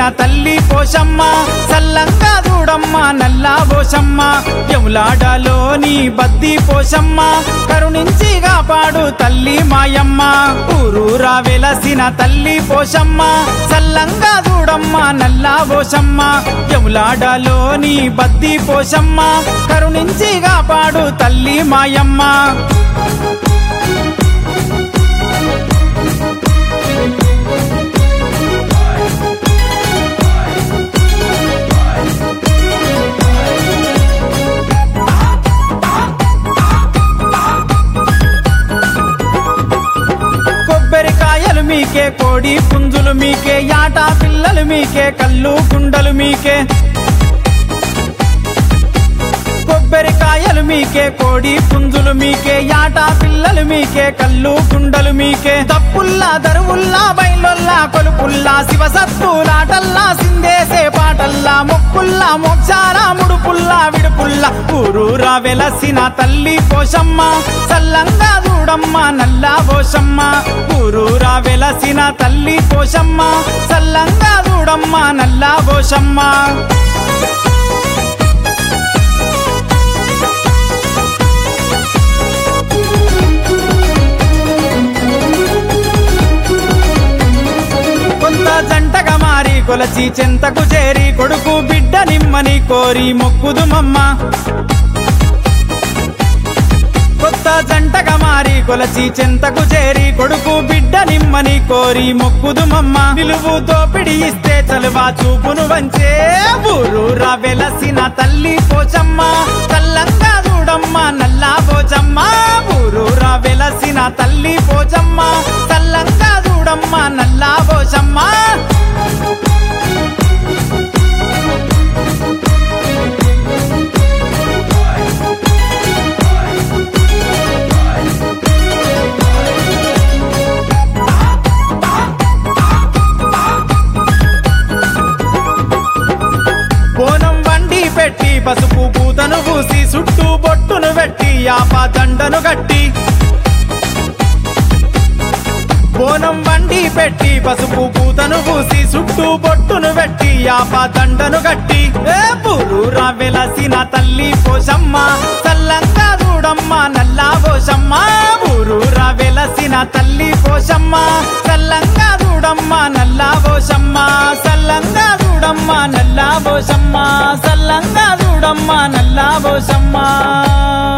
తల్లి పోషమ్మ సల్లంగా చూడమ్మ నల్లా పోషమ్మ యములాడలోని బద్ది పోషమ్మ కరుణించి కాపాడు తల్లి మాయమ్మ ఊరూరా వెలసిన తల్లి పోషమ్మ సల్లంగా చూడమ్మ నల్లా పోషమ్మ యములాడలోని బద్ది పోషమ్మ కరుణించి కాపాడు తల్లి మాయమ్మ కొబ్బరికాయలు మీకే కోడి పుంజులు మీకే యాటా పిల్లలు మీకే కళ్ళు గుండలు మీకే కొబ్బరికాయలు మీకే కోడి పుంజులు మీకే యాటా పిల్లలు మీకే కళ్ళు గుండలు మీకే తప్పుల్లా దరువుల్లా బయలుల్లా కొలుపుల్లా శివసత్తులాటల్లా సిందేసే పాటల్లా మొక్కుల్లా మోక్షాల ముడుపుల్లా విడుపుల్లా ఊరూరా వెలసిన తల్లి పోషమ్మ సల్లంగా చూడమ్మ నల్లా పోషమ్మ ఊరూరా వెలసిన తల్లి పోషమ్మ సల్లంగా చూడమ్మ నల్లా పోషమ్మ జంటగా మారి కొలచి చెంతకు చేరి కొడుకు బిడ్డ నిమ్మని కోరి మొక్కుదుమమ్మ కొత్త జంటగా మారి కొలచి చెంతకు చేరి కొడుకు బిడ్డ నిమ్మని కోరి మొక్కుదుమమ్మ నిలువు దోపిడి ఇస్తే చలువా చూపును వంచే ఊరూరా వెలసిన తల్లి పోచమ్మ కల్లంగా చూడమ్మ నల్లా పోచమ్మ ఊరూరా వెలసిన తల్లి పోచమ్మ కల్లంగా చూడమ్మ నల్లా పోచమ్మ బోనం వండి పెట్టి పసుపు పూతను పూసి చుట్టూ బొట్టును పెట్టి యాపా దండను గట్టి బోనం వండి పెట్టి పసుపు పూతను పూసి చుట్టూ బొట్టును పెట్టి యాపా దండను గట్టి ఊరూరా వెలసిన తల్లి పోషమ్మ సల్లంగా చూడమ్మ నల్లా పోషమ్మ ఊరూరా వెలసిన తల్లి పోషమ్మ సల్లంగా చూడమ్మ నల్లా పోషమ్మ సల్లంగా చూడమ్మ నల్లా పోషమ్మ సల్లంగా చూడమ్మ నల్లా పోషమ్మ